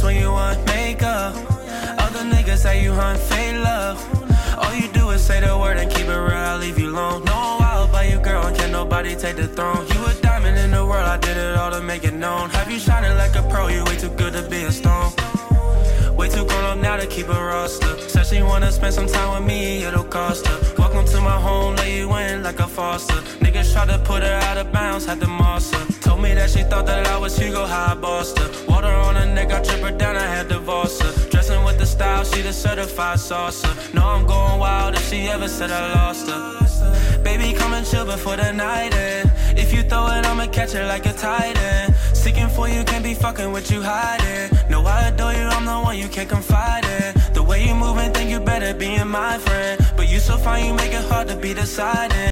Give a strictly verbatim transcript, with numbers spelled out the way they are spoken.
when you want makeup. Other niggas say you hunt fake love. All you do is say the word and keep it real, I'll leave you alone. No, I'll buy you, girl, and can't nobody take the throne. You a diamond in the world, I did it all to make it known. Have you shining like a pro, you way too good to be a stone. Way too grown up now to keep a roster. Said she wanna spend some time with me, it'll cost her. Welcome to my home, lay you in like a foster. Niggas tried to put her out of bounds, had to moss her. Told me that she thought that I was Hugo, how I bossed her. Water on her neck, I trip her down, I had to divorce her. Dressing with the style, she the certified saucer. Know I'm going wild if she ever said I lost her. Baby, come and chill before the night end. If you throw it, I'ma catch it like a tight end. Seeking for you, can't be fucking with you hiding. No, I adore you, I'm the one you can't confide in. The way you move and think you better being my friend. But you so fine, you make it hard to be deciding.